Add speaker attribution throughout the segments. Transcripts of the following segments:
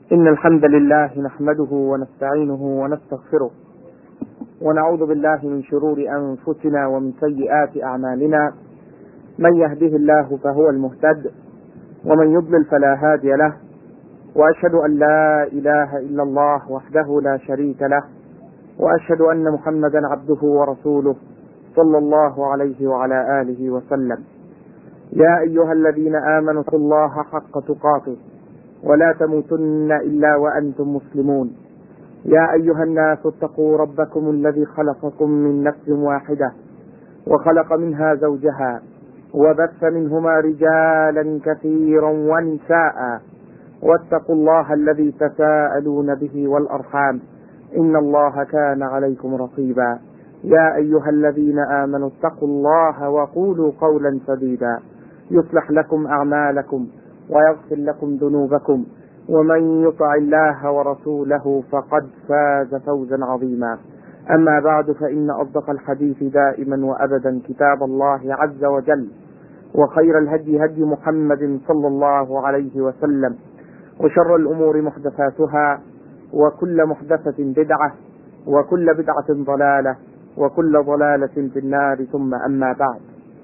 Speaker 1: إن الحمد لله نحمده ونستعينه ونستغفره ونعوذ بالله من شرور أنفسنا ومن سيئات أعمالنا. من يهده الله فهو المهتد ومن يضلل فلا هادي له، وأشهد أن لا إله إلا الله وحده لا شريك له، وأشهد أن محمدا عبده ورسوله صلى الله عليه وعلى آله وسلم. يا أيها الذين آمنوا اتقوا الله حق تقاته ولا تموتن إلا وأنتم مسلمون. يا أيها الناس اتقوا ربكم الذي خلقكم من نفس واحدة وخلق منها زوجها وبث منهما رجالا كثيرا ونساء، واتقوا الله الذي تساءلون به والأرحام إن الله كان عليكم رقيبا. يا أيها الذين آمنوا اتقوا الله وقولوا قولا سديدا يصلح لكم أعمالكم ويغفر لكم ذنوبكم، ومن يطع الله ورسوله فقد فاز فوزا عظيما. أما بعد، فإن أصدق الحديث دائما وأبدا كتاب الله عز وجل، وخير الهدي هدي محمد صلى الله عليه وسلم، وشر الأمور محدثاتها، وكل محدثة بدعة، وكل بدعة ضلالة، وكل ضلالة في النار. ثم أما بعد.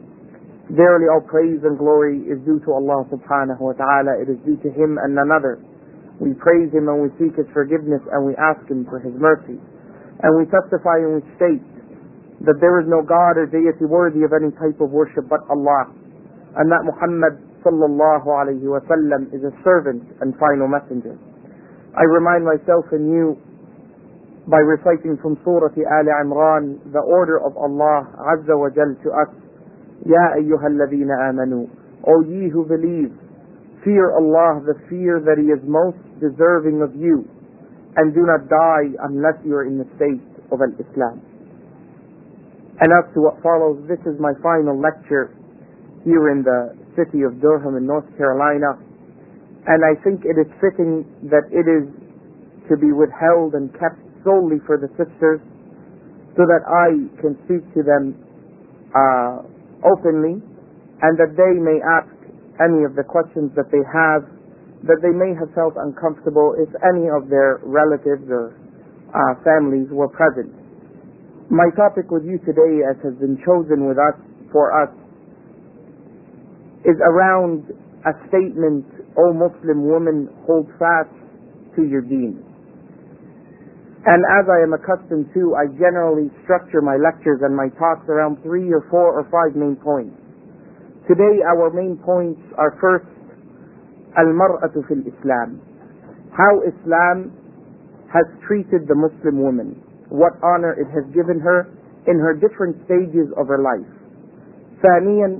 Speaker 1: Verily all praise and glory is due to Allah subhanahu wa ta'ala. It is due to Him and none other. We praise Him and we seek His forgiveness and we ask Him for His mercy. And we testify and we state that there is no God or deity worthy of any type of worship but Allah, and that Muhammad sallallahu alayhi wa sallam is a servant and final messenger. I remind myself and you by reciting from Surah Al Imran the order of Allah Azza wa Jal to us. Ya ayyuhalladhina amanu, O ye who believe, fear Allah, the fear that He is most deserving of you, and do not die unless you are in the state of al-Islam. And as to what follows, this is my final lecture here in the city of Durham in North Carolina, and I think it is fitting that it is to be withheld and kept solely for the sisters, so that I can speak to them openly, and that they may ask any of the questions that they have, that they may have felt uncomfortable if any of their relatives or families were present. My topic with you today, as has been chosen for us, is around a statement, O Muslim woman, hold fast to your deen. And as I am accustomed to, I generally structure my lectures and my talks around 3 or 4 or 5 main points. Today our main points are first, al-mar'atu fil Islam. How Islam has treated the Muslim woman, what honor it has given her in her different stages of her life. ثانيا,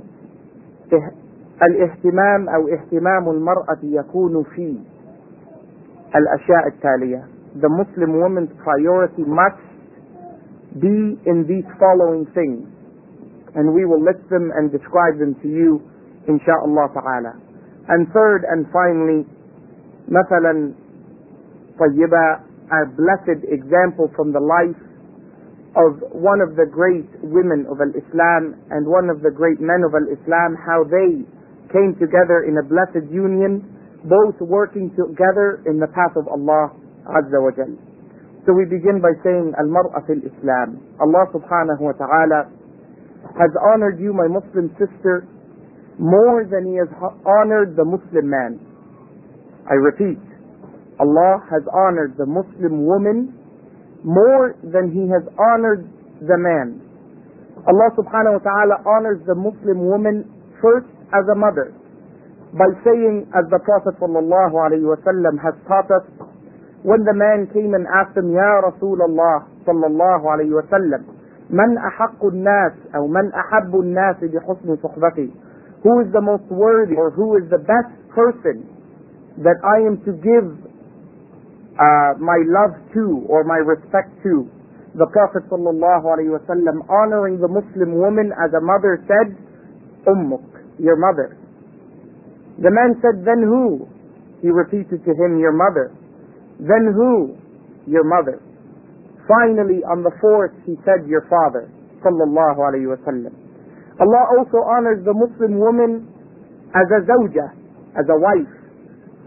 Speaker 1: الاهتمام أو اهتمام المرأة يكون في الأشياء التالية. The Muslim woman's priority must be in these following things, and we will list them and describe them to you insha'Allah ta'ala. And third and finally, مثلا طيبة, a blessed example from the life of one of the great women of al-Islam and one of the great men of al-Islam, how they came together in a blessed union, both working together in the path of Allah Azza wa Jal. So we begin by saying al-mar'a fil Islam. Allah subhanahu wa ta'ala has honored you, my Muslim sister, more than He has honored the Muslim man. I repeat, Allah has honored the Muslim woman more than He has honored the man. Allah subhanahu wa ta'ala honors the Muslim woman first as a mother by saying, as the Prophet sallallahu alayhi wa sallam has taught us, when the man came and asked him, Ya Rasulullah sallallahu alayhi wa sallam, Man ahaqqu an-nas, or Man ahabbu an-nas bi husni suhbati, who is the most worthy or who is the best person that I am to give my love to or my respect to? The Prophet sallallahu alayhi wa sallam, honoring the Muslim woman as a mother, said, Ummuk, your mother. The man said, then who? He repeated to him, your mother. Then who? Your mother. Finally, on the fourth, he said, your father, sallallahu alayhi wa sallam. Allah also honors the Muslim woman as a zawjah, as a wife.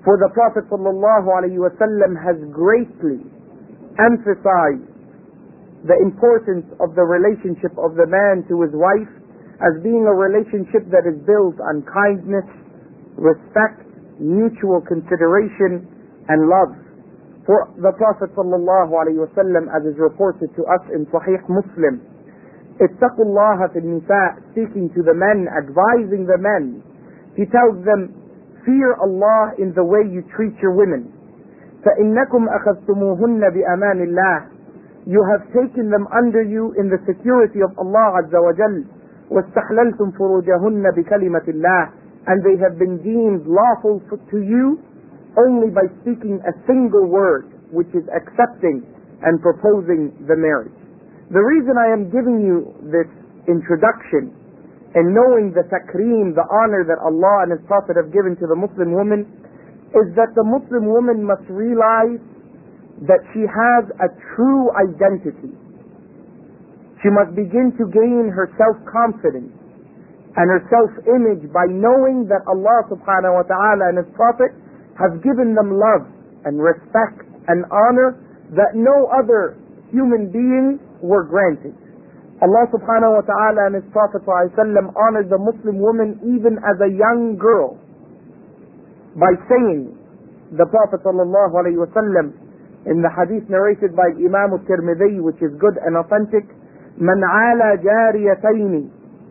Speaker 1: For the Prophet ﷺ has greatly emphasized the importance of the relationship of the man to his wife as being a relationship that is built on kindness, respect, mutual consideration, and love. For the Prophet ﷺ, as is reported to us in Sahih Muslim, اتقوا الله في النساء, speaking to the men, advising the men, he tells them, fear Allah in the way you treat your women. فإنكم أخذتموهن بأمان الله, you have taken them under you in the security of Allah Azza wa Jal. واستحللتم فروجهن بكلمة الله, and they have been deemed lawful to you only by speaking a single word, which is accepting and proposing the marriage. The reason I am giving you this introduction and knowing the takreem, the honor that Allah and His Prophet have given to the Muslim woman, is that the Muslim woman must realize that she has a true identity. She must begin to gain her self-confidence and her self-image by knowing that Allah subhanahu wa ta'ala and His Prophet have given them love and respect and honor that no other human being were granted. Allah subhanahu wa ta'ala and His Prophet ﷺ honored the Muslim woman even as a young girl by saying, the Prophet sallallahu alayhi wa sallam, in the hadith narrated by Imam al-Tirmidhi, which is good and authentic, من عال جاريتين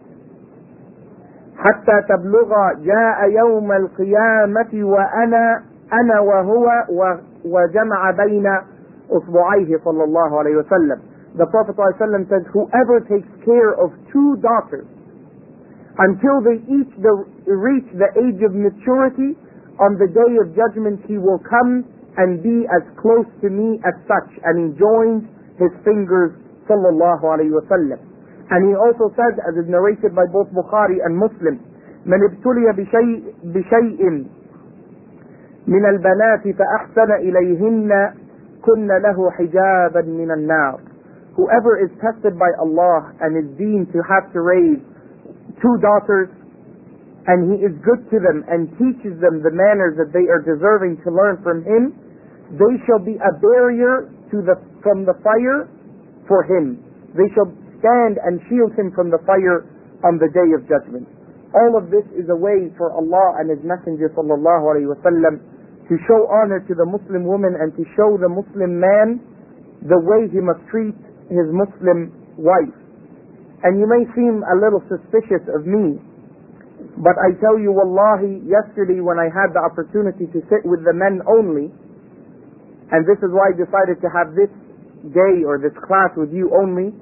Speaker 1: حتى تبلغ جاء يوم القيامة وأنا وهو وجمع بين أصبعيه صلى الله عليه وسلم. The Prophet ﷺ says, whoever takes care of two daughters until they each reach the age of maturity, on the day of judgment he will come and be as close to me as such, and he joins his fingers sallallahu alayhi wa sallam. And he also said, as is narrated by both Bukhari and Muslim, من ابتلي بشيء من البنات فأحسن إليهن كن له حجابا من النار. Whoever is tested by Allah and is deemed to have to raise two daughters, and he is good to them and teaches them the manners that they are deserving to learn from him, they shall be a barrier from the fire for him. They shall stand and shield him from the fire on the day of judgment. All of this is a way for Allah and His Messenger sallallahu alaihi wasallam to show honor to the Muslim woman and to show the Muslim man the way he must treat his Muslim wife. And you may seem a little suspicious of me, but I tell you wallahi, yesterday when I had the opportunity to sit with the men only, and this is why I decided to have this day or this class with you only,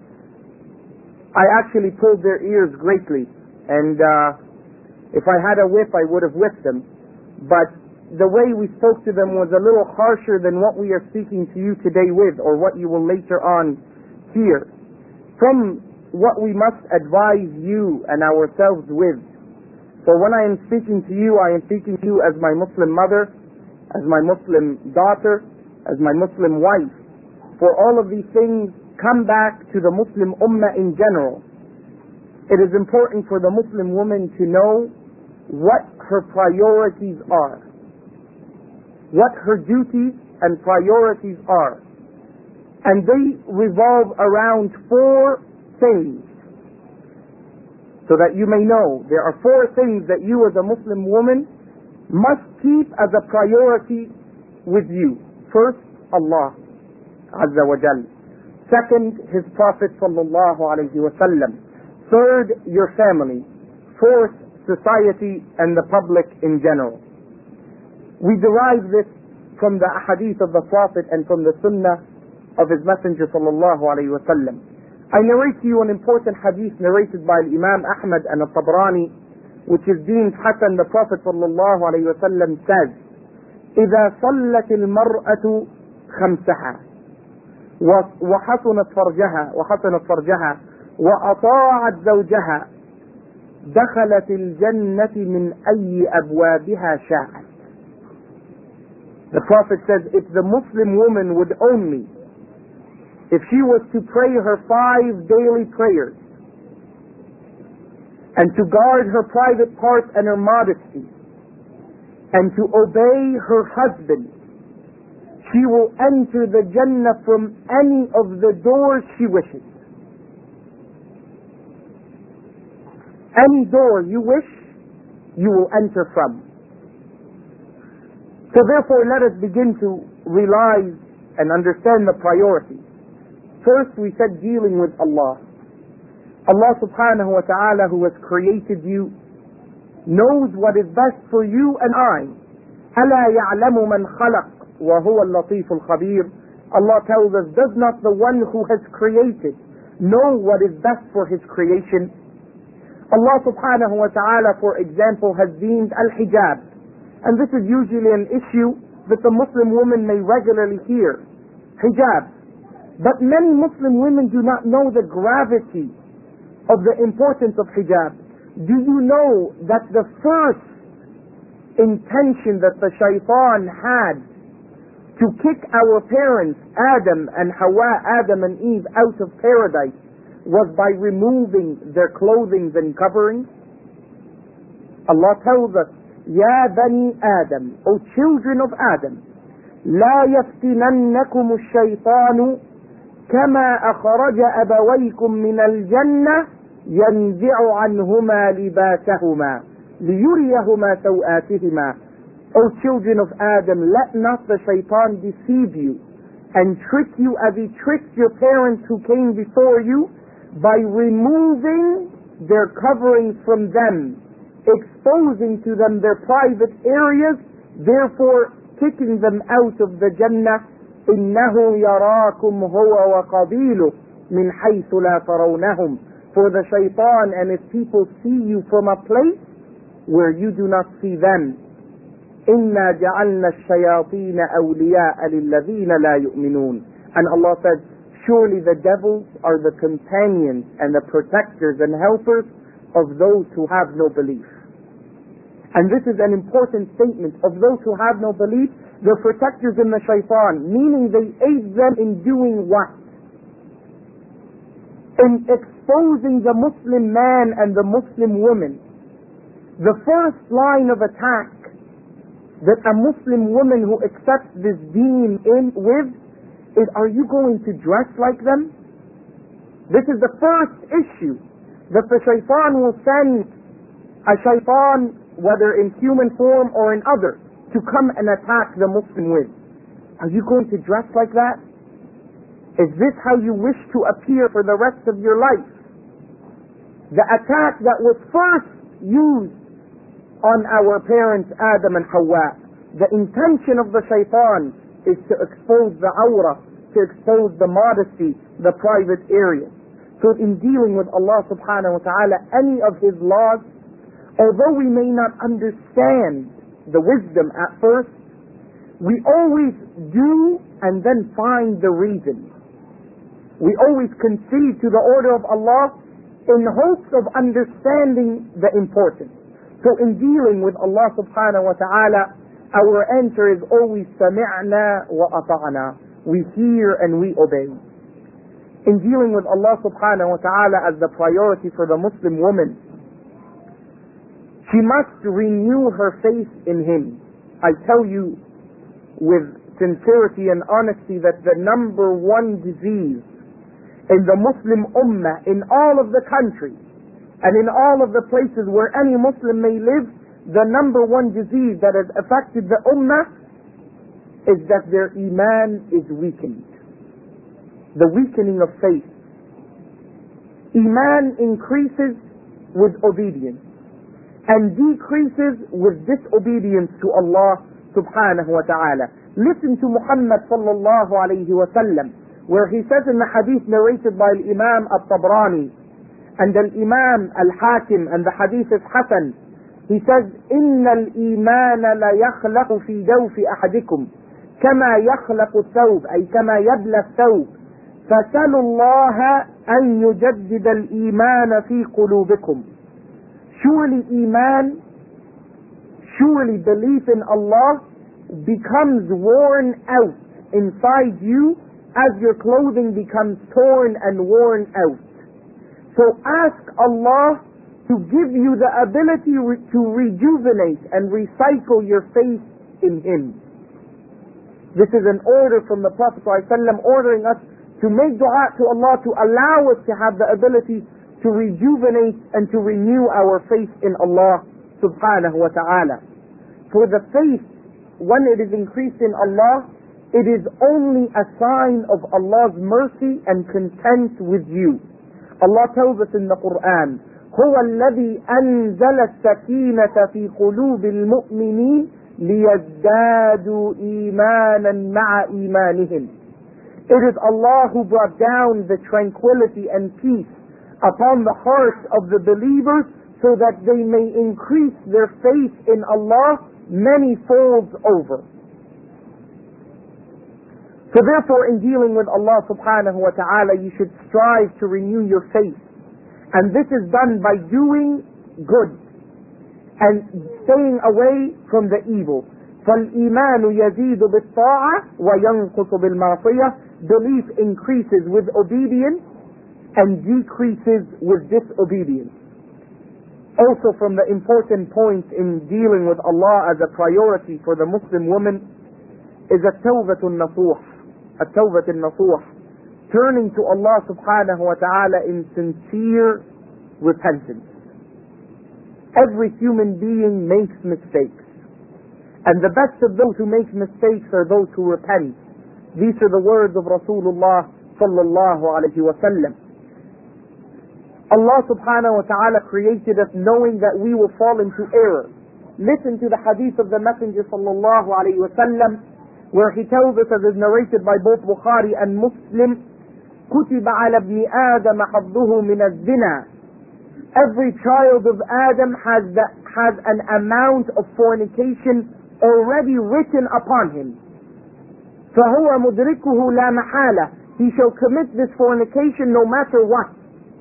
Speaker 1: I actually pulled their ears greatly, and if I had a whip I would have whipped them, but the way we spoke to them was a little harsher than what we are speaking to you today with, or what you will later on hear. From what we must advise you and ourselves with. So when I am speaking to you, I am speaking to you as my Muslim mother, as my Muslim daughter, as my Muslim wife. For all of these things come back to the Muslim ummah in general. It is important for the Muslim woman to know what her priorities are, what her duties and priorities are. And they revolve around four things. So that you may know, there are four things that you as a Muslim woman must keep as a priority with you. First, Allah Azza wa Jal. Second, His Prophet sallallahu alayhi wa sallam. Third, your family. Fourth, society and the public in general. We derive this from the ahadith of the Prophet and from the sunnah of His Messenger sallallahu alayhi wa sallam. I narrate to you an important hadith narrated by Imam Ahmad and Al-Tabrani, which is deemed Hasan. The Prophet sallallahu alayhi wa sallam says, إذا صلت المرأة خمسها وحسنت فرجها وأطاعت زوجها دخلت الجنة من أي أبوابها شاءت. The Prophet says, if the Muslim woman would only, if she was to pray her 5 daily prayers and to guard her private parts and her modesty and to obey her husband, she will enter the Jannah from any of the doors she wishes. Any door you wish, you will enter from. So therefore, let us begin to realize and understand the priorities. First, we said dealing with Allah. Allah subhanahu wa ta'ala, who has created you, knows what is best for you and I. أَلَا يَعْلَمُ مَنْ خَلَقَ وَهُوَ اللَّطِيفُ الْخَبِيرُ. Allah tells us, does not the one who has created know what is best for his creation? Allah subhanahu wa ta'ala, for example, has deemed al-hijab, and this is usually an issue that the Muslim woman may regularly hear, hijab. But many Muslim women do not know the gravity of the importance of hijab. Do you know that the first intention that the shaitan had to kick our parents, Adam and Hawa, Adam and Eve, out of paradise was by removing their clothing and coverings? Allah tells us, Ya Bani Adam, O children of Adam, لا يفتننكم الشيطان كما أخرج أبويكم من الجنة ينزع عنهما لباسهما ليريهما سوآتهما. O children of Adam, let not the shaitan deceive you and trick you as he tricked your parents who came before you by removing their coverings from them, exposing to them their private areas, therefore kicking them out of the Jannah. إِنَّهُ يَرَاكُمْ هُوَ وَقَبِيلُهُ مِنْ حَيْثُ لَا تَرَوْنَهُمْ. For the shaitan and his people see you from a place where you do not see them. إِنَّا جَعَلْنَا الشَّيَاطِينَ أَوْلِيَاءَ لِلَّذِينَ لَا يُؤْمِنُونَ. And Allah said, surely the devils are the companions and the protectors and helpers of those who have no belief. And this is an important statement. Of those who have no belief, they're protectors in the shaitan, meaning they aid them in doing what? In exposing the Muslim man and the Muslim woman. The first line of attack that a Muslim woman who accepts this deen with is, are you going to dress like them? This is the first issue that the shaitan will send a shaitan, whether in human form or in other, to come and attack the Muslim with. Are you going to dress like that? Is this how you wish to appear for the rest of your life? The attack that was first used on our parents Adam and Hawa, the intention of the shaitan is to expose the awrah, to expose the modesty, the private areas. So in dealing with Allah subhanahu wa ta'ala, any of His laws, although we may not understand the wisdom at first, we always do and then find the reason. We always concede to the order of Allah in hopes of understanding the importance. So in dealing with Allah subhanahu wa ta'ala, our answer is always sami'na wa ata'na. We hear and we obey. In dealing with Allah subhanahu wa ta'ala as the priority for the Muslim woman, she must renew her faith in Him. I tell you with sincerity and honesty that the number one disease in the Muslim ummah, in all of the countries, and in all of the places where any Muslim may live, the number one disease that has affected the ummah is that their iman is weakened. The weakening of faith. Iman increases with obedience and decreases with disobedience to Allah subhanahu wa ta'ala. Listen to Muhammad sallallahu alayhi wa sallam, where he says in the hadith narrated by Imam al-Tabrani and Imam al-Hakim, and the hadith is Hasan, he says, إِنَّ الْإِيمَانَ لَيَخْلَقُ فِي جَوْفِ أَحَدِكُمْ كَمَا يَخْلَقُ الثَّوْبَ أي كما يبلى الثوب فَسَلُوا اللَّهَ أَن يُجَدِّدَ الْإِيمَانَ فِي قُلُوبِكُمْ. Surely Iman, surely belief in Allah becomes worn out inside you as your clothing becomes torn and worn out. So ask Allah to give you the ability to rejuvenate and recycle your faith in Him. This is an order from the Prophet ﷺ ordering us to make dua to Allah to allow us to have the ability to rejuvenate and to renew our faith in Allah subhanahu wa ta'ala. For the faith, when it is increased in Allah, it is only a sign of Allah's mercy and content with you. Allah tells us in the Quran, هو الذي أنزل السكينة في قلوب المؤمنين ليزدادوا إيمانا مع إيمانهم. It is Allah who brought down the tranquility and peace upon the hearts of the believers so that they may increase their faith in Allah many folds over. So therefore, in dealing with Allah subhanahu wa ta'ala, you should strive to renew your faith. And this is done by doing good and staying away from the evil. فَالْإِيمَانُ يَزِيدُ بِالطَّاعَةِ وَيَنْقُصُ بِالْمَعْصِيَةِ. Belief increases with obedience and decreases with disobedience. Also from the important points in dealing with Allah as a priority for the Muslim woman is التوبة النصوح. التوبة النصوح. Turning to Allah subhanahu wa ta'ala in sincere repentance. Every human being makes mistakes. And the best of those who make mistakes are those who repent. These are the words of Rasulullah sallallahu alayhi wa sallam. Allah subhanahu wa ta'ala created us knowing that we will fall into error. Listen to the hadith of the Messenger sallallahu alayhi wa sallam, where he tells us, as is narrated by both Bukhari and Muslim, كُتِبَ عَلَى ابْنِ آدَمَ حَظُّهُ مِنَ الزِّنَا. Every child of Adam has an amount of fornication already written upon him. فَهُوَ مُدْرِكُهُ لَا مَحَالَةً. He shall commit this fornication no matter what.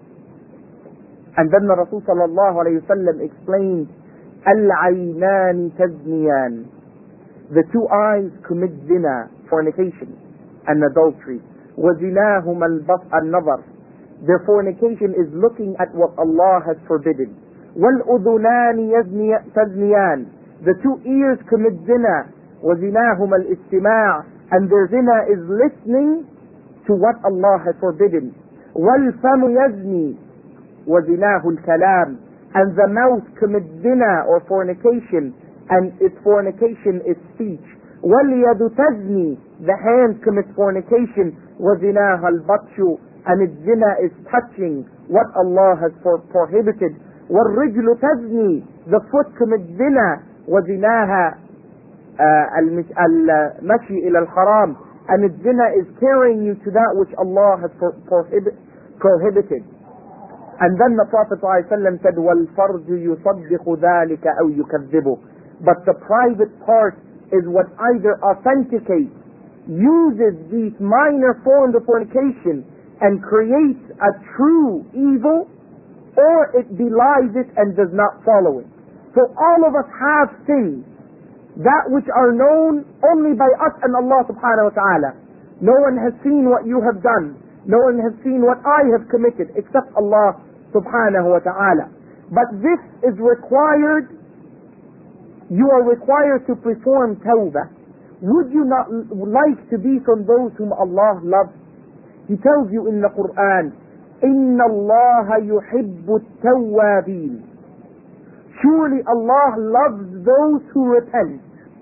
Speaker 1: And then the Rasul sallallahu alayhi wa sallam explained, الْعَيْنَانِ تَزْنِيَانِ. The two eyes commit zina, fornication, and adultery. وَزِنَاهُمَا النَّظَرِ. Their fornication is looking at what Allah has forbidden. وَالْأُذُنَانِ تَزْنِيَانِ. The two ears commit zina. وَزِنَاهُمَا الْإِسْتِمَاعِ. And their zina is listening to what Allah has forbidden. وَالْفَمُ يَزْنِي. وَزِنَاهُ الْكَلَامِ. And the mouth commits zina or fornication, and its fornication is speech. وَالْيَدُ تَزْنِي. The hand commits fornication. وَزِنَاهَا الْبَطْشُ. And its zina is touching what Allah has prohibited. وَالرِّجْلُ تَزْنِي. The foot commits zina. وَزِنَاهَا الْمَشِي إِلَى الْحَرَامِ. And its zina is carrying you to that which Allah has prohibited. And then the Prophet ﷺ said, وَالْفَرْجُ يُصَدِّقُ ذَلِكَ أَوْ يُكَذِّبُ. But the private part is what either authenticates, uses these minor forms of fornication and creates a true evil, or it belies it and does not follow it. So all of us have sins, that which are known only by us and Allah subhanahu wa ta'ala. No one has seen what you have done. No one has seen what I have committed except Allah subhanahu wa ta'ala. But this is required. You are required to perform tawbah. Would you not like to be from those whom Allah loves? He tells you in the Quran, إِنَّ اللَّهَ يُحِبُّ التَّوَّابِينَ. Surely Allah loves those who repent.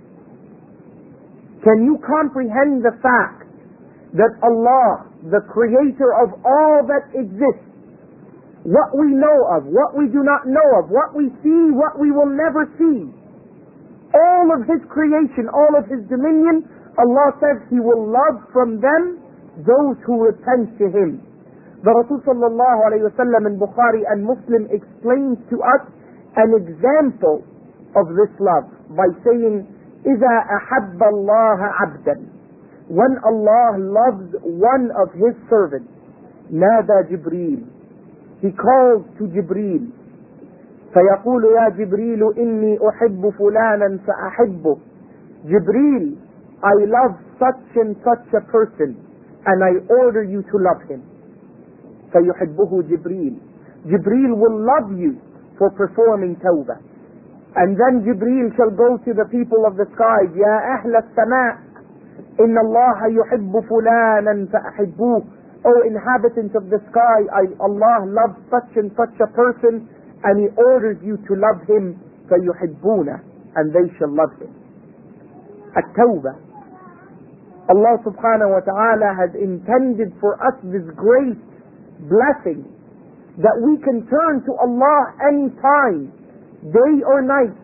Speaker 1: Can you comprehend the fact that Allah, the creator of all that exists, what we know of, what we do not know of, what we see, what we will never see, all of His creation, all of His dominion, Allah says He will love from them those who repent to Him. The Rasul sallallahu alayhi wa sallam in Bukhari and Muslim explains to us an example of this love by saying, إِذَا أَحَبَّ اللَّهَ عَبْدًا. When Allah loves one of His servants, نادى جبريل. He calls to Jibreel. فيقول يا جبريل إني أحب فلانا فأحبه. Jibreel, I love such and such a person, and I order you to love him. فيحبه جبريل. Jibreel will love you for performing tawbah. And then Jibreel shall go to the people of the sky, Ya Ahl as-Sama' Inna Allah yuhibbu fulanan fa'ahibbuh. O inhabitants of the sky, Allah loves such and such a person, and He orders you to love him, فَيُحِبُّونَ, and they shall love him. At-Tawbah. Allah subhanahu wa ta'ala has intended for us this great blessing that we can turn to Allah any time, day or night,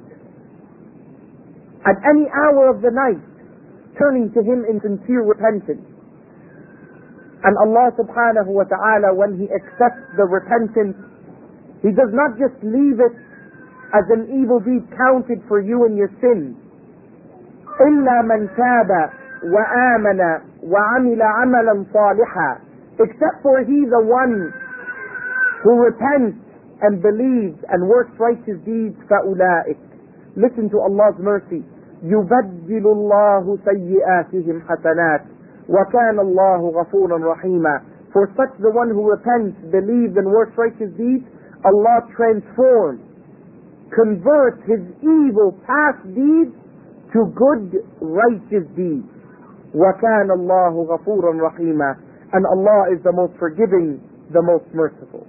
Speaker 1: at any hour of the night, turning to Him in sincere repentance. And Allah subhanahu wa ta'ala, when He accepts the repentance, He does not just leave it as an evil deed counted for you and your sins. إِلَّا مَنْ تَابَ وَآمَنَ وَعَمِلَ عَمَلًا صَالِحًا, except for he, the one who repents and believes and works righteous deeds, فَأُولَٰئِكَ. Listen to Allah's mercy. يُبَدِّلُ اللَّهُ سَيِّئَاتِهِمْ حَسَنَاتٍ وَكَانَ اللَّهُ غَفُورًا رَحِيمًا. For such the one who repents, believes and works righteous deeds, Allah transforms, converts his evil past deeds to good righteous deeds. وَكَانَ اللَّهُ غَفُورًا رَحِيمًا. And Allah is the most forgiving, the most merciful.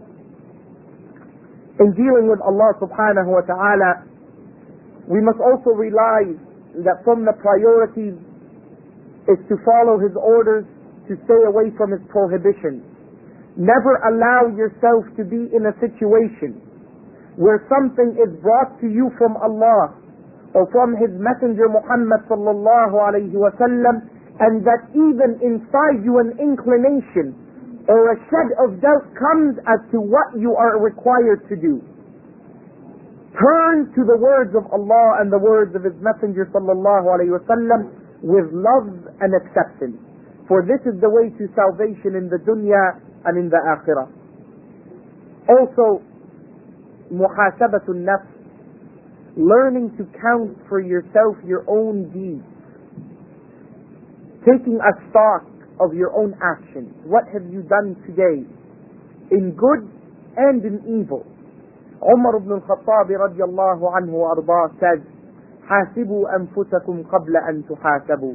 Speaker 1: In dealing with Allah subhanahu wa ta'ala, we must also realize that from the priorities is to follow His orders, to stay away from His prohibitions. Never allow yourself to be in a situation where something is brought to you from Allah or from His Messenger Muhammad sallallahu alayhi wa sallam, and that even inside you an inclination or a shed of doubt comes as to what you are required to do. Turn to the words of Allah and the words of His Messenger sallallahu alayhi wa sallam with love and acceptance. For this is the way to salvation in the dunya and in the akhirah. Also, muhasabatun nafs, learning to count for yourself your own deeds. Taking a stock of your own actions. What have you done today? In good and in evil. Umar ibn al-Khattab radiyallahu anhu wa ardah said, حاسبوا أنفسكم قبل أن تحاسبوا.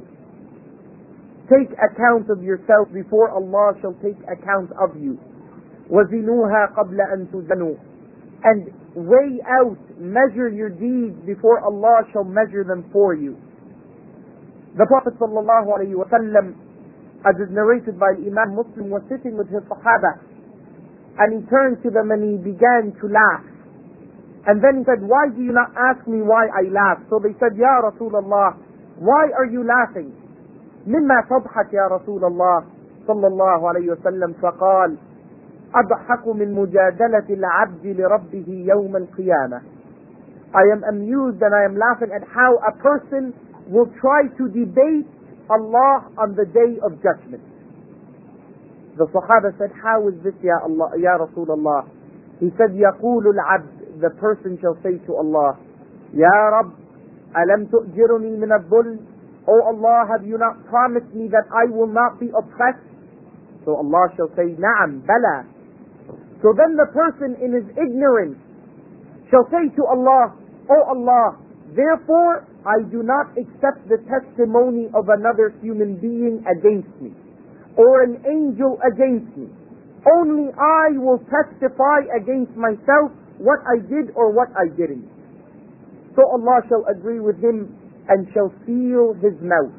Speaker 1: Take account of yourself before Allah shall take account of you. وزنوها قبل أن تزنوا. And weigh out, measure your deeds before Allah shall measure them for you. The Prophet sallallahu alayhi wa sallam, as is narrated by Imam Muslim, was sitting with his Sahaba, and he turned to them and he began to laugh. And then he said, why do you not ask me why I laugh? So they said, Ya Rasulullah, why are you laughing? مما تضحك يا رسول الله صلى الله عليه وسلم. فقال أضحك من مجادلة العبد لربه يوم القيامة. I am amused and I am laughing at how a person will try to debate Allah on the day of judgment. The Sahaba said, how is this ya Allah, ya Rasulullah? He said, يقول العبد, the person shall say to Allah, Ya Rabb, alam tu'jiruni min al-dhul? Oh Allah, have you not promised me that I will not be oppressed? So Allah shall say, Na'am, bala. So then the person in his ignorance shall say to Allah, Oh Allah, therefore I do not accept the testimony of another human being against me, or an angel against me. Only I will testify against myself what I did or what I didn't. So Allah shall agree with him and shall seal his mouth.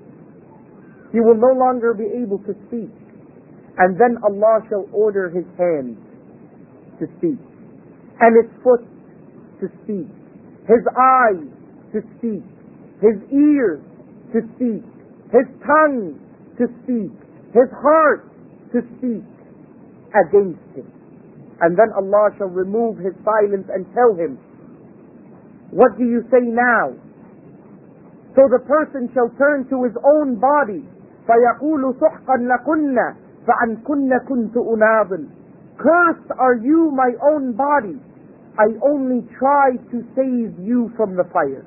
Speaker 1: He will no longer be able to speak. And then Allah shall order his hands to speak, and his foot to speak, his eyes to speak, his ears to speak, his tongue to speak, his heart to speak against him. And then Allah shall remove his silence and tell him, what do you say now? So the person shall turn to his own body, فَيَقُولُ سُحْقًا لَكُنَّ فَعَنْكُنَّ كُنْتُ أُنَاضِلُ. Cursed are you, my own body. I only tried to save you from the fire.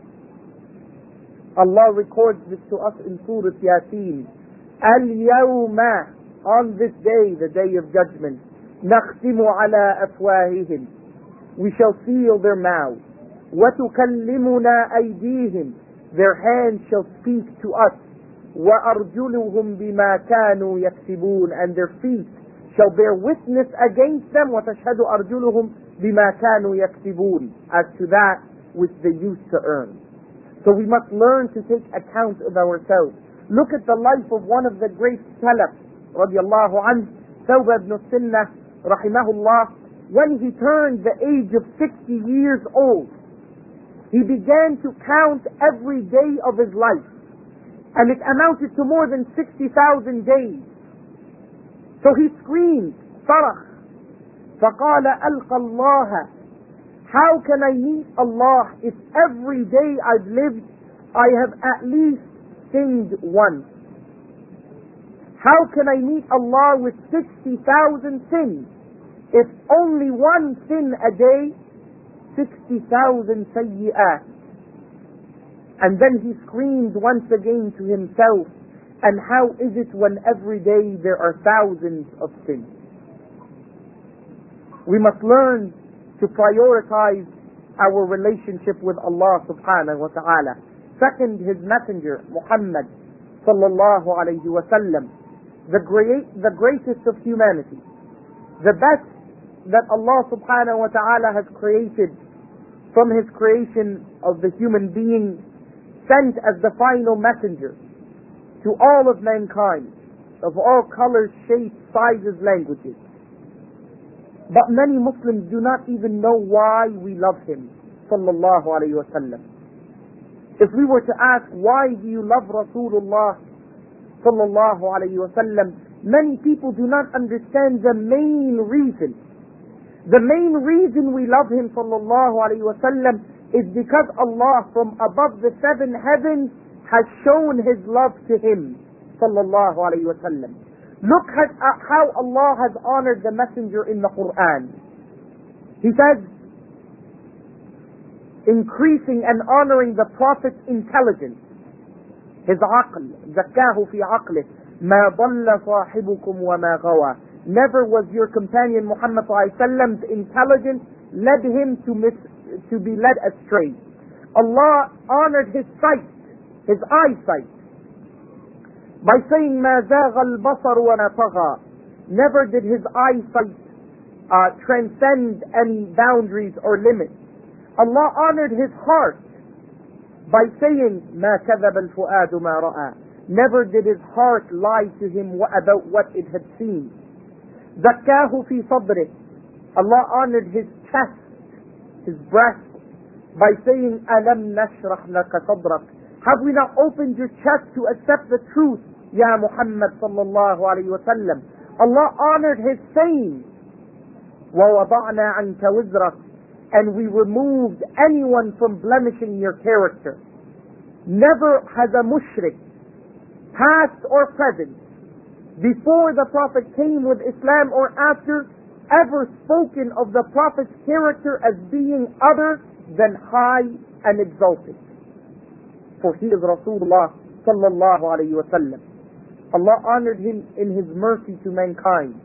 Speaker 1: Allah records this to us in Surah Yasin. الْيَوْمَ, on this day, the day of judgment, نَخْتِمُ عَلَىٰ أَفْوَاهِهِمْ. we shall seal their mouths. وَتُكَلِّمُنَا أَيْدِيهِمْ, their hands shall speak to us. وَأَرْجُلُهُمْ بِمَا كَانُوا يَكْسِبُونَ, and their feet shall bear witness against them. وَتَشْهَدُ أَرْجُلُهُمْ بِمَا كَانُوا يَكْسِبُونَ, as to that which they used to earn. So we must learn to take account of ourselves. Look at the life of one of the great Salaf, radiallahu anhu, Thawbah ibn Sinnah, rahimahullah. When he turned the age of 60 years old, he began to count every day of his life, and it amounted to more than 60,000 days. So he screamed, صرخ, فقال ألقى الله, how can I meet Allah if every day I've lived I have at least sinned once? How can I meet Allah with 60,000 sins? If only one sin a day, 60,000 sayyi'at. And then he screamed once again to himself, and how is it when every day there are thousands of sins? We must learn to prioritize our relationship with Allah subhanahu wa ta'ala. Second, His Messenger, Muhammad sallallahu alayhi wa sallam, the greatest of humanity, the best that Allah subhanahu wa ta'ala has created from His creation of the human being, sent as the final messenger to all of mankind, of all colors, shapes, sizes, languages. But many Muslims do not even know why we love him, sallallahu alayhi wa sallam. If we were to ask, why do you love Rasulullah sallallahu alayhi wa sallam, many people do not understand the main reason. The main reason we love him sallallahu alayhi wa sallam is because Allah from above the seven heavens has shown his love to him sallallahu alayhi wa sallam. Look at how Allah has honored the messenger in the Quran. He says, increasing and honoring the Prophet's intelligence, his aql, zakkahu fi aqlih, ma dalla sahibukum wa ma gawa. Never was your companion Muhammad ﷺ's intelligence led him to be led astray. Allah honored his sight, his eyesight, by saying ما زاغ البصر وما طغى. Never did his eyesight transcend any boundaries or limits. Allah honored his heart by saying ما كذب الفؤاد ما رأى. Never did his heart lie to him about what it had seen. زكاه في صدره. Allah honored his chest, his breast, by saying ألم نشرح لك صدرك. Have we not opened your chest to accept the truth, Ya Muhammad sallallahu alayhi wa sallam? Allah honored his saying, وَوَضَعْنَا عَنْكَ وِزْرَكَ, and we removed anyone from blemishing your character. Never has a mushrik, past or present, before the Prophet came with Islam or after, ever spoken of the Prophet's character as being other than high and exalted. For he is Rasulullah sallallahu alayhi wa sallam. Allah honored him in his mercy to mankind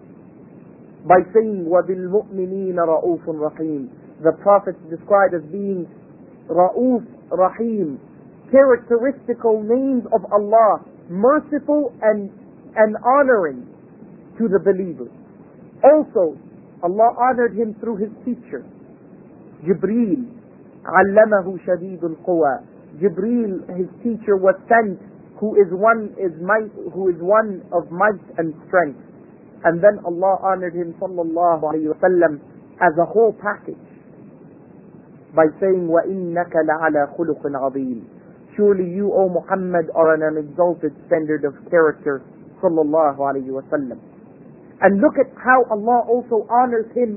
Speaker 1: by saying, وَبِالْمُؤْمِنِينَ رَؤُوفٌ رَحِيمٌ. The Prophet is described as being Ra'uf, Rahim, characteristical names of Allah, merciful and honoring to the believers. Also, Allah honored him through his teacher, Jibreel, عَلَّمَهُ شَدِيدُ الْقُوَى. Jibreel, his teacher, was sent, who is one of might and strength. And then Allah honored him sallallahu alayhi wa sallam as a whole package by saying, وَإِنَّكَ لَعَلَى خُلُقٍ عَظِيمٍ. Surely you, O Muhammad, are on an exalted standard of character, sallallahu alayhi wa sallam. And look at how Allah also honors him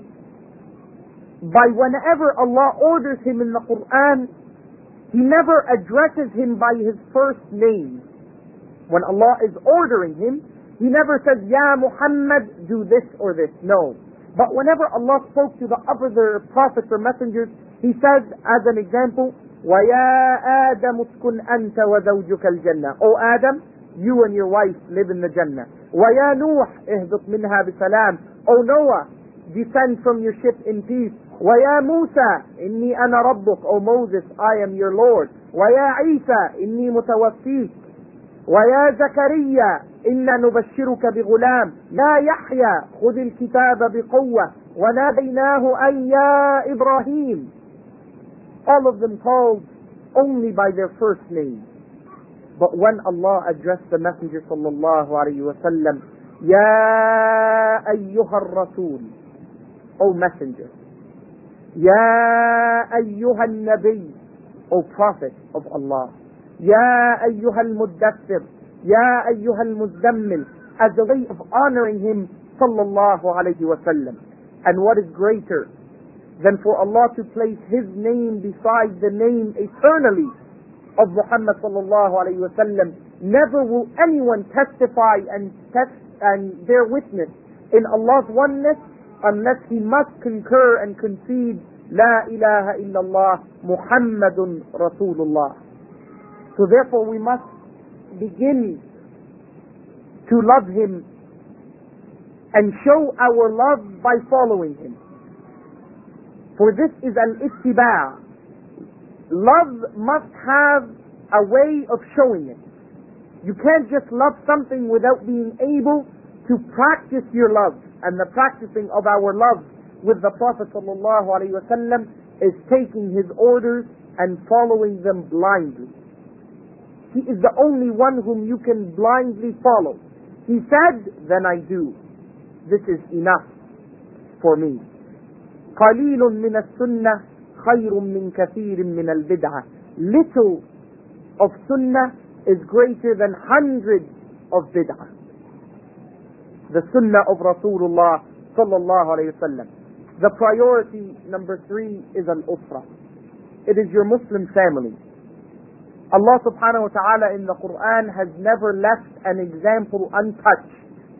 Speaker 1: by whenever Allah orders him in the Quran, He never addresses him by his first name. When Allah is ordering him, He never says, Ya Muhammad, do this or this. No. But whenever Allah spoke to the other prophets or messengers, He says, as an example, وَيَا آدَمُ اسْكُنْ أَنْتَ وَزَوْجُكَ الْجَنَّةِ. O Adam, you and your wife live in the Jannah. وَيَا نُوحْ اهْبِطْ مِنْهَا بِسَلَامٍ. O Noah, descend from your ship in peace. وَيَا مُوسَى إِنِّي أَنَا رَبُّكَ, O Moses, I am your Lord. وَيَا عِيسَى إِنِّي مُتَوَفِّيكَ وَيَا زَكَرِيَّا إِنَّا نُبَشِّرُكَ بِغُلَامٍ يَا يَحْيَى خُذِ الْكِتَابَ بِقُوَّةٍ وَنَادَيْنَاهُ أَن يَا إِبْرَاهِيمُ. All of them called only by their first name. But when Allah addressed the Messenger sallallahu alayhi wa sallam, Ya ayyuha ar-rasul, O Messenger, Ya ayyuha al-nabi, O Prophet of Allah, Ya ayyuha al-muddathir, Ya ayyuha al-muzzammil, as a way of honoring him sallallahu alayhi wa sallam. And what is greater than for Allah to place his name beside the name eternally of Muhammad sallallahu alayhi wa sallam? Never will anyone testify and bear witness in Allah's oneness unless he must concur and concede La ilaha illallah Muhammadun Rasulullah. So therefore we must begin to love him and show our love by following him. For this is al-ittiba'. Love must have a way of showing it. You can't just love something without being able to practice your love. And the practicing of our love with the Prophet sallallahu alaihi wasallam is taking his orders and following them blindly. He is the only one whom you can blindly follow. He said, then I do. This is enough for me. قَلِيلٌ مِّنَ السُّنَّةِ خَيْرٌ مِّن كَثِيرٍ مِّنَ الْبِدْعَةِ. Little of sunnah is greater than hundreds of bid'ah. The sunnah of Rasulullah sallallahu alayhi wa sallam. The priority number 3 is al-usra. It is your Muslim family. Allah subhanahu wa ta'ala in the Quran has never left an example untouched.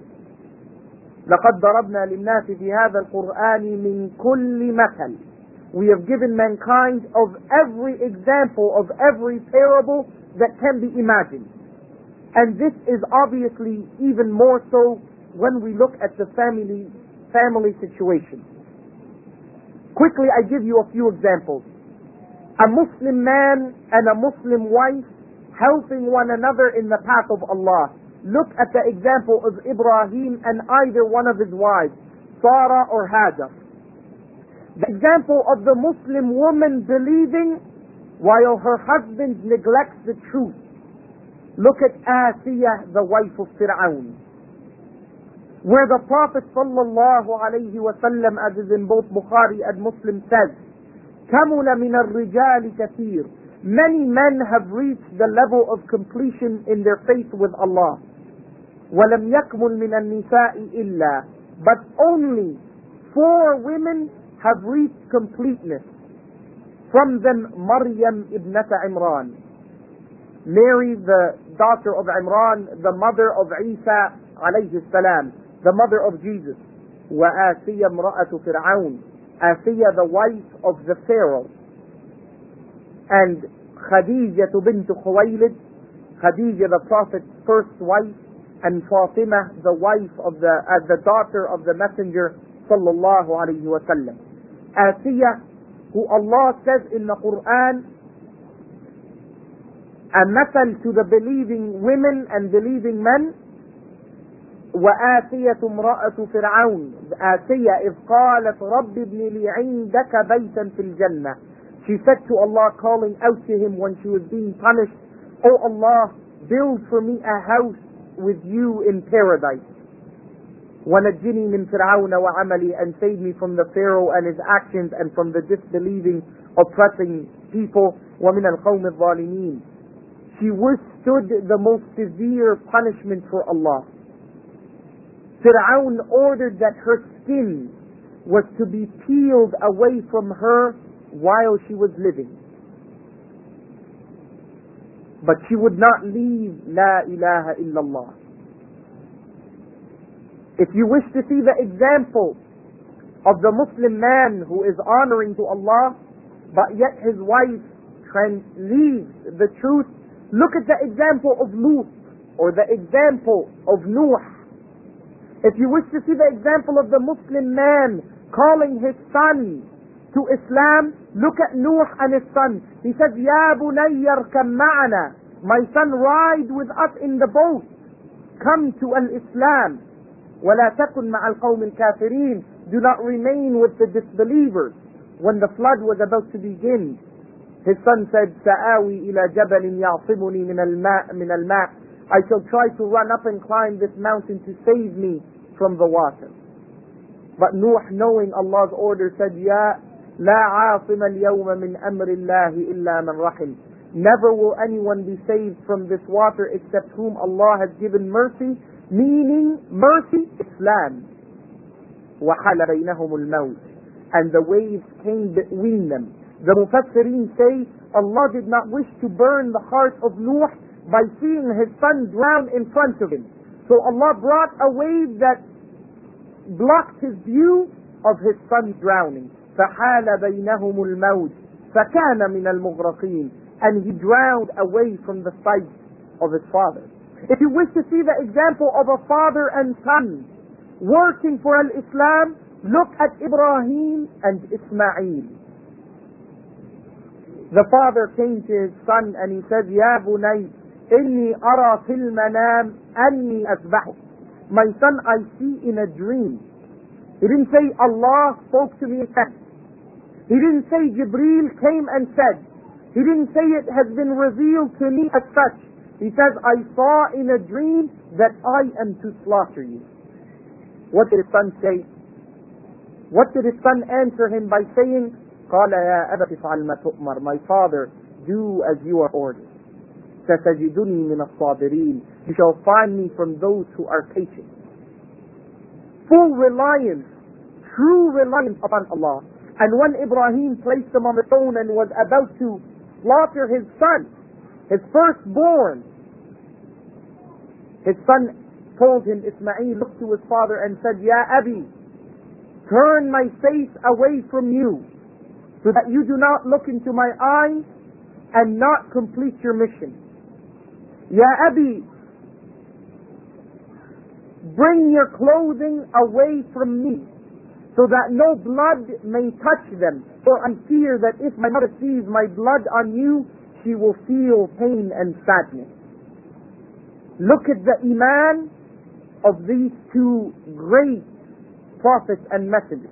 Speaker 1: لَقَدْ ضَرَبْنَا لِلنَّاسِ فِي هَذَا الْقُرْآنِ مِنْ كُلِّ مَثَلٍ. We have given mankind of every example, of every parable that can be imagined. And this is obviously even more so when we look at the family situation. Quickly, I give you a few examples. A Muslim man and a Muslim wife helping one another in the path of Allah. Look at the example of Ibrahim and either one of his wives, Sarah or Hajar. The example of the Muslim woman believing while her husband neglects the truth. Look at Asiyah, the wife of Fir'aun, where the Prophet sallallahu alayhi wa sallam, as is in both Bukhari and Muslim, says, كَمُلَ مِنَ الرِّجَالِ كَثِيرٌ. Many men have reached the level of completion in their faith with Allah. وَلَمْ يَكْمُلْ مِنَ النِّسَاءِ إِلَّا. But only 4 women have reached completeness. From them, Maryam ibnata Imran, Mary, the daughter of Imran, the mother of Isa alayhi salam, the mother of Jesus. وَآسِيَ امْرَأَةُ فِرْعَوْنَ. Asiyah, the wife of the Pharaoh. And Khadijah bint Khuwaylid, Khadijah, the Prophet's first wife, and Fatima, the wife of the daughter of the Messenger sallallahu alayhi wa sallam. Asiyah, who Allah says in the Quran, a methal to the believing women and believing men. وآسية امرأة فرعون. آسية إذ قالت رب ابن لي عندك بيتا في الجنة. She said to Allah, calling out to him when she was being punished, Oh Allah, build for me a house with you in paradise. وَنَجِّنِي مِنْ فِرْعَوْنَ وَعَمَلِي. And save me from the Pharaoh and his actions and from the disbelieving, oppressing people. وَمِنَ الْقَوْمِ الظَّالِمِينَ. She withstood the most severe punishment for Allah. Fir'aun ordered that her skin was to be peeled away from her while she was living. But she would not leave La ilaha illallah. If you wish to see the example of the Muslim man who is honoring to Allah, but yet his wife leaves the truth, look at the example of Lut, or the example of Nuh. If you wish to see the example of the Muslim man calling his son to Islam. Look at Nuh and his son. He says, Ya Bunayyar kam ma'ana. My son, ride with us in the boat. Come to al-Islam. وَلَا تَكُنْ مَعَ الْقَوْمِ الْكَافِرِينَ. Do not remain with the disbelievers. When the flood was about to begin, his son said, سَآوِي إِلَى جَبَلٍ يَعْصِمُنِي مِنَ الْمَاءِ. I shall try to run up and climb this mountain to save me from the water. But Nuh, knowing Allah's order, said, يَا لَا عَاصِمَ الْيَوْمَ مِنْ أَمْرِ اللَّهِ إِلَّا مَنْ رَحِمْ. Never will anyone be saved from this water except whom Allah has given mercy, meaning mercy, Islam. وَحَالَ بَيْنَهُمُ الْمَوْجِ. And the waves came between them. The Mufassirin say Allah did not wish to burn the heart of Nuh by seeing his son drown in front of him. So Allah brought a wave that blocked his view of his son drowning. فَحَالَ بَيْنَهُمُ الْمَوْجِ فَكَانَ مِنَ الْمُغْرَقِينَ. And he drowned away from the sight of his father. If you wish to see the example of a father and son working for al-Islam, look at Ibrahim and Ismail. The father came to his son and he said, Ya bunay, inni ara fil manam anni asbahuk. My son, I see in a dream. He didn't say Allah spoke to me and said. He didn't say Jibreel came and said. He didn't say it has been revealed to me as such. He says, I saw in a dream that I am to slaughter you. What did his son say? What did his son answer him by saying, قال يا أبت افعل ما تؤمر. My father, do as you are ordered. ستجدني من الصابرين. You shall find me from those who are patient. Full reliance, true reliance upon Allah. And when Ibrahim placed him on the throne and was about to slaughter his son, his firstborn, his son told him, Ismail looked to his father and said, Ya Abi, turn my face away from you, so that you do not look into my eyes and not complete your mission. Ya Abi, bring your clothing away from me, so that no blood may touch them. For I fear that if my mother sees my blood on you, she will feel pain and sadness. Look at the iman of these two great prophets and messengers.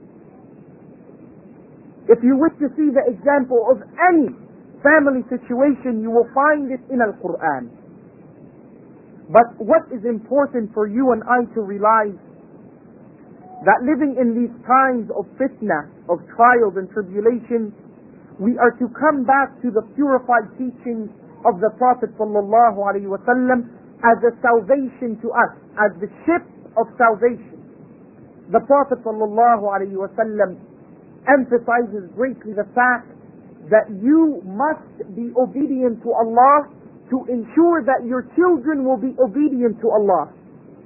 Speaker 1: If you wish to see the example of any family situation, you will find it in Al-Quran. But what is important for you and I to realize, that living in these times of fitna, of trials and tribulations, we are to come back to the purified teachings of the Prophet sallallahu alaihi wasallam as a salvation to us, as the ship of salvation. The Prophet sallallahu alaihi wasallam emphasizes greatly the fact that you must be obedient to Allah to ensure that your children will be obedient to Allah.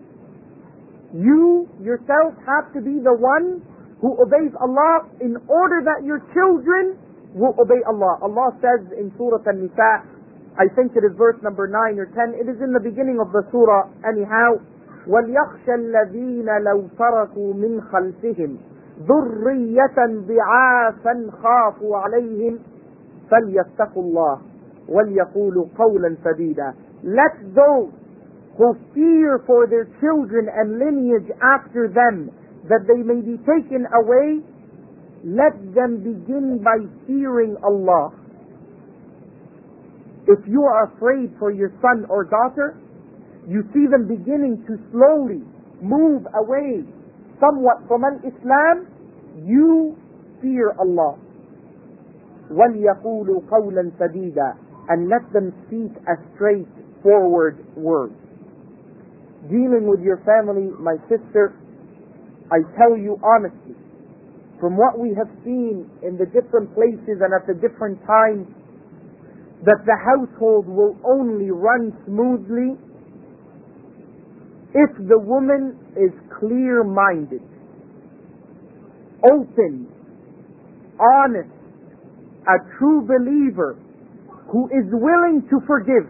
Speaker 1: You yourself have to be the one who obeys Allah in order that your children will obey Allah. Allah says in Surah An-Nisa, I think it is verse number 9 or 10, it is in the beginning of the surah anyhow, وَلْيَخْشَ الَّذِينَ لَوْ تَرَكُوا مِنْ خَلْفِهِمْ ذُرِّيَّةً ضِعَافًا خَافُوا عَلَيْهِمْ فَلْيَتَّقُوا اللَّهَ وَلْيَقُولُوا قَوْلًا سَدِيدًا. Let those who fear for their children and lineage after them, that they may be taken away, let them begin by fearing Allah. If you are afraid for your son or daughter, you see them beginning to slowly move away somewhat from al-Islam, you fear Allah. وَلْيَقُولُوا قَوْلًا سَدِيدًا. And let them speak a straightforward word. Dealing with your family, my sister, I tell you honestly, from what we have seen in the different places and at the different times, that the household will only run smoothly if the woman is clear-minded, open, honest, a true believer who is willing to forgive.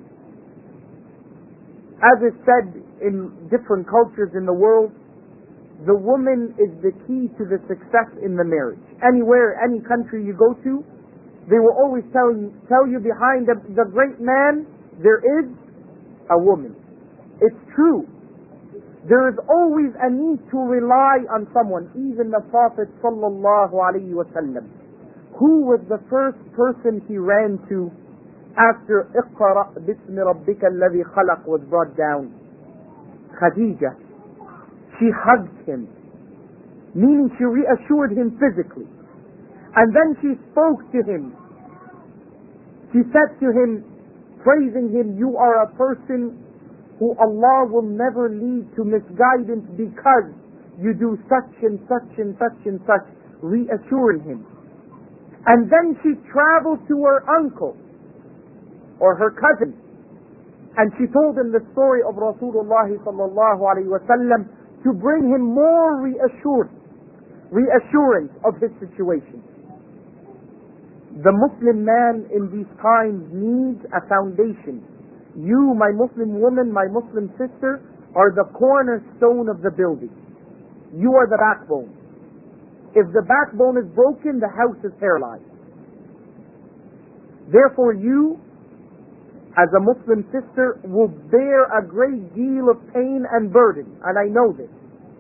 Speaker 1: As is said in different cultures in the world, the woman is the key to the success in the marriage. Anywhere, any country you go to, they will always tell you behind the great man, there is a woman. It's true. There is always a need to rely on someone. Even the Prophet sallallahu alaihi wasallam, who was the first person he ran to after Iqra bismi rabbika alladhi khalaq was brought down? Khadija. She hugged him, meaning she reassured him physically. And then she spoke to him. She said to him, praising him, you are a person who Allah will never lead to misguidance because you do such and such and such and such, reassuring him. And then she traveled to her uncle or her cousin, and she told him the story of Rasulullah sallallahu alaihi wasallam to bring him more reassurance of his situation. The Muslim man in these times needs a foundation. You, my Muslim woman, my Muslim sister, are the cornerstone of the building. You are the backbone. If the backbone is broken, the house is paralyzed. Therefore, you, as a Muslim sister, will bear a great deal of pain and burden. And I know this.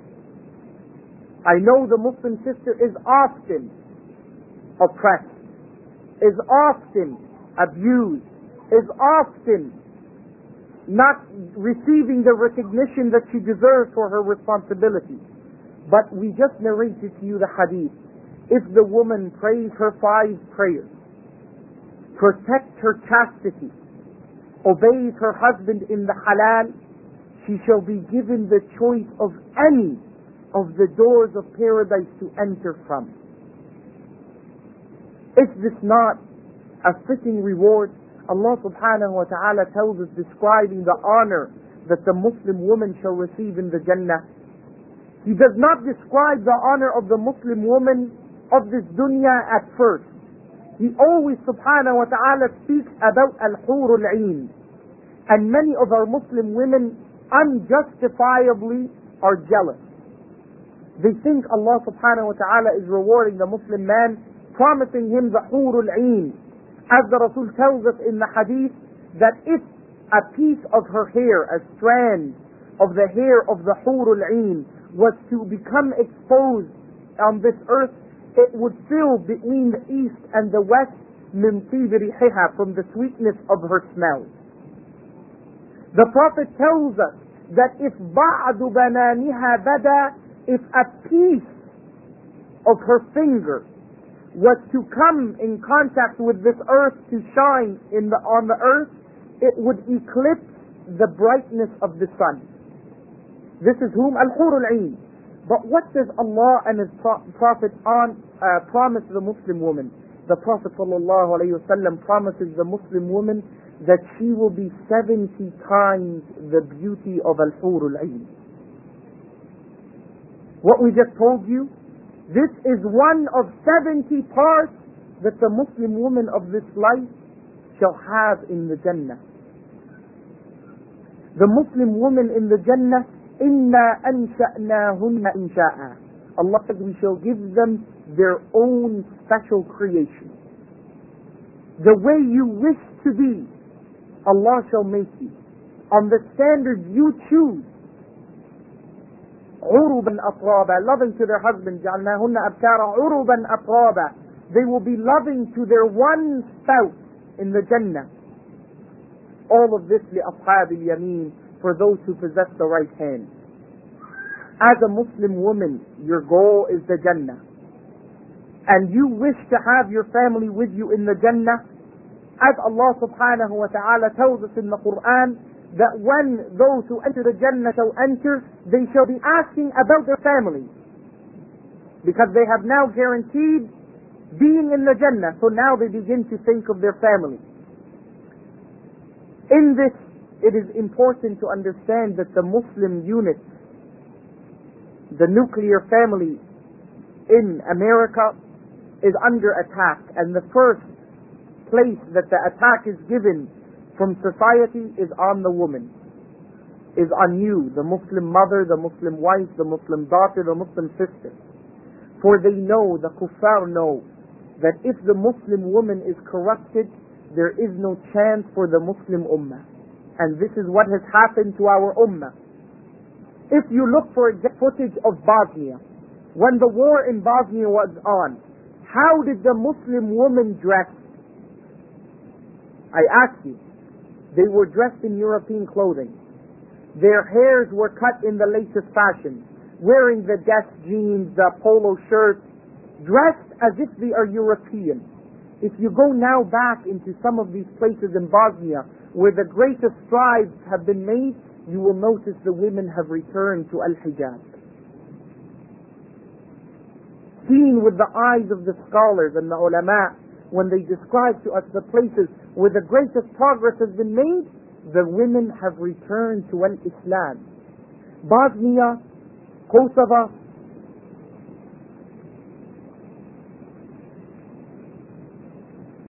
Speaker 1: I know the Muslim sister is often oppressed, is often abused, is often not receiving the recognition that she deserves for her responsibility. But we just narrated to you the hadith. If the woman prays her 5 prayers, protects her chastity, obeys her husband in the halal, she shall be given the choice of any of the doors of paradise to enter from. Is this not a fitting reward? Allah subhanahu wa ta'ala tells us, describing the honor that the Muslim woman shall receive in the Jannah. He does not describe the honor of the Muslim woman of this dunya at first. He always subhanahu wa ta'ala speaks about al-hur al-'ain. And many of our Muslim women unjustifiably are jealous. They think Allah subhanahu wa ta'ala is rewarding the Muslim man, promising him the hur al-'ain. As the Rasul tells us in the hadith, that if a piece of her hair, a strand of the hair of the hur al-'ain was to become exposed on this earth, it would fill between the east and the west min tib rihiha, from the sweetness of her smell. The Prophet tells us that if ba'du bananiha bada, if a piece of her finger was to come in contact with this earth to shine on the earth, it would eclipse the brightness of the sun. This is whom al-hur al-'ain. But what does Allah and His Prophet promise the Muslim woman? The Prophet sallallahu alaihi wasallam promises the Muslim woman that she will be 70 times the beauty of al-hur al-'ain. What we just told you, this is one of 70 parts that the Muslim woman of this life shall have in the Jannah. The Muslim woman in the Jannah, إِنَّا أَنْشَأْنَاهُنَّ إِنْشَاءً. Allah said we shall give them their own special creation. The way you wish to be, Allah shall make you. On the standard you choose. عُرُبًا أَطْرَابًا, loving to their husband. جَعَلْنَاهُنَّ أَبْكَارًا عُرُبًا أَطْرَابًا. They will be loving to their one spouse in the Jannah. All of this لِأَصْحَابِ الْيَمِينِ, for those who possess the right hand. As a Muslim woman, your goal is the Jannah, and you wish to have your family with you in the Jannah. As Allah subhanahu wa ta'ala tells us in the Quran, that when those who enter the Jannah shall enter, they shall be asking about their family, because they have now guaranteed being in the Jannah, so now they begin to think of their family. In this, it is important to understand that the Muslim unit, the nuclear family in America, is under attack, and the first place that the attack is given from society is on the woman. is on you, the Muslim mother, the Muslim wife, the Muslim daughter, the Muslim sister. For they know, the kuffar know, that if the Muslim woman is corrupted, there is no chance for the Muslim ummah. And this is what has happened to our ummah. If you look for footage of Bosnia, when the war in Bosnia was on, how did the Muslim woman dress? I ask you. They were dressed in European clothing. Their hairs were cut in the latest fashion, wearing the Guess jeans, the polo shirts, dressed as if they are European. If you go now back into some of these places in Bosnia where the greatest strides have been made, you will notice the women have returned to al-hijab. Seen with the eyes of the scholars and the ulama, when they describe to us the places where the greatest progress has been made, the women have returned to al-Islam. Bosnia, Kosovo,